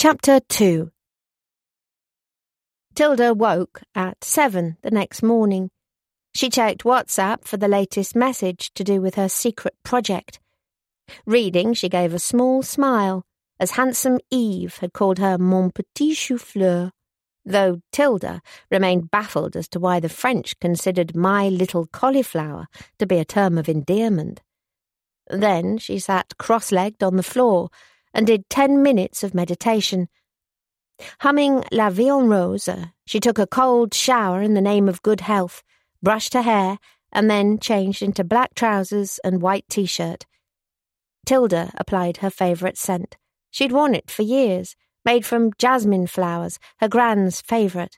Chapter 2. Tilda woke at 7 the next morning. She checked WhatsApp for the latest message to do with her secret project. Reading, she gave a small smile, as handsome Eve had called her mon petit chou-fleur, though Tilda remained baffled as to why the French considered my little cauliflower to be a term of endearment. Then she sat cross-legged on the floor and did 10 minutes of meditation. Humming La Vie en Rose, she took a cold shower in the name of good health, brushed her hair, and then changed into black trousers and white t-shirt. Tilda applied her favourite scent. She'd worn it for years, made from jasmine flowers, her grand's favourite.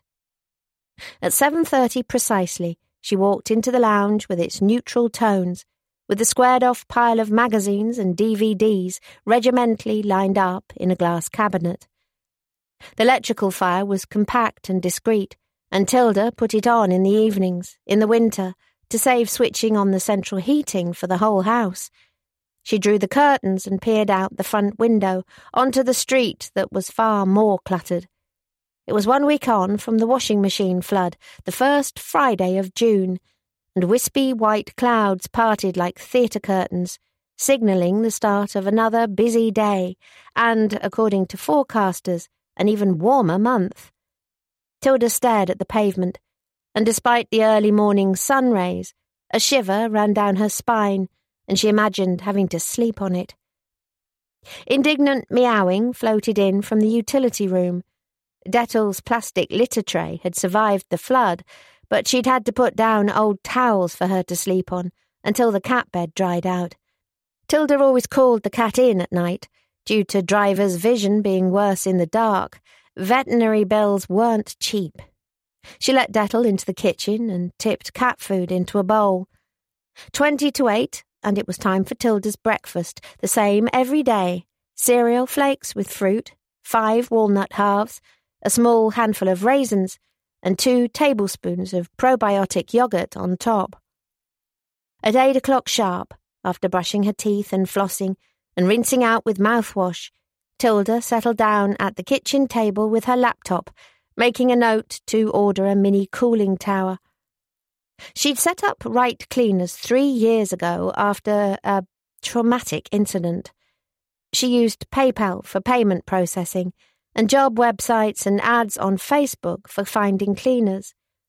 At 7:30 precisely, she walked into the lounge with its neutral tones, with the squared-off pile of magazines and DVDs regimentally lined up in a glass cabinet. The electrical fire was compact and discreet, and Tilda put it on in the evenings, in the winter, to save switching on the central heating for the whole house. She drew the curtains and peered out the front window onto the street that was far more cluttered. It was 1 week on from the washing machine flood, the first Friday of June, and wispy white clouds parted like theatre curtains, signalling the start of another busy day and, according to forecasters, an even warmer month. Tilda stared at the pavement, and despite the early morning sun rays, a shiver ran down her spine, and she imagined having to sleep on it. Indignant meowing floated in from the utility room. Dettel's plastic litter tray had survived the flood, but she'd had to put down old towels for her to sleep on until the cat bed dried out. Tilda always called the cat in at night, due to driver's vision being worse in the dark. Veterinary bills weren't cheap. She let Dettel into the kitchen and tipped cat food into a bowl. 20 to 8, and it was time for Tilda's breakfast, the same every day: cereal flakes with fruit, 5 walnut halves, a small handful of raisins, and 2 tablespoons of probiotic yogurt on top. At 8 o'clock sharp, after brushing her teeth and flossing and rinsing out with mouthwash, Tilda settled down at the kitchen table with her laptop, making a note to order a mini cooling tower. She'd set up Right Cleaners 3 years ago after a traumatic incident. She used PayPal for payment processing and job websites and ads on Facebook for finding cleaners.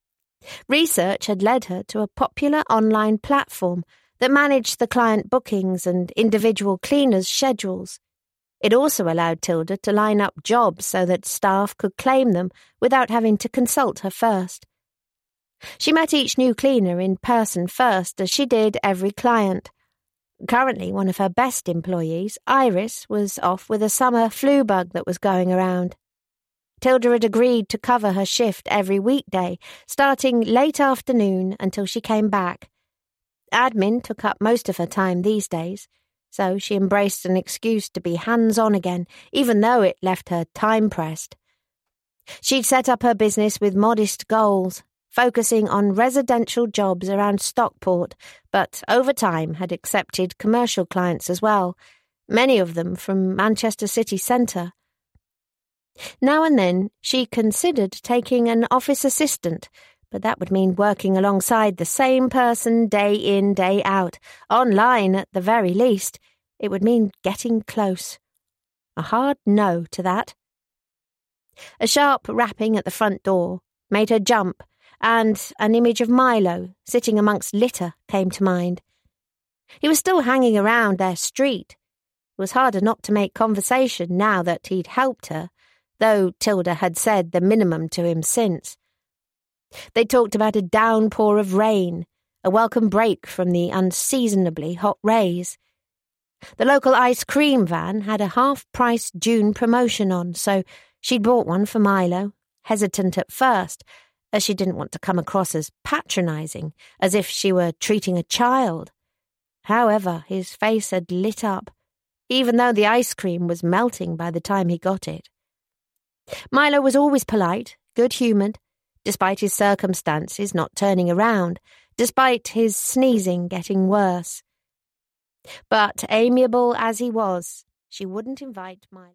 Research had led her to a popular online platform that managed the client bookings and individual cleaners' schedules. It also allowed Tilda to line up jobs so that staff could claim them without having to consult her first. She met each new cleaner in person first, as she did every client. Currently, one of her best employees, Iris, was off with a summer flu bug that was going around. Tilda had agreed to cover her shift every weekday, starting late afternoon until she came back. Admin took up most of her time these days, so she embraced an excuse to be hands-on again, even though it left her time-pressed. She'd set up her business with modest goals, focusing on residential jobs around Stockport, but over time had accepted commercial clients as well, many of them from Manchester city centre. Now and then she considered taking an office assistant, but that would mean working alongside the same person day in, day out, online at the very least. It would mean getting close. A hard no to that. A sharp rapping at the front door made her jump, and an image of Milo sitting amongst litter came to mind. He was still hanging around their street. It was harder not to make conversation now that he'd helped her, though Tilda had said the minimum to him since. They talked about a downpour of rain, a welcome break from the unseasonably hot rays. The local ice cream van had a half-price June promotion on, so she'd bought one for Milo, hesitant at first, as she didn't want to come across as patronising, as if she were treating a child. However, his face had lit up, even though the ice cream was melting by the time he got it. Milo was always polite, good-humoured, despite his circumstances not turning around, despite his sneezing getting worse. But amiable as he was, she wouldn't invite Milo.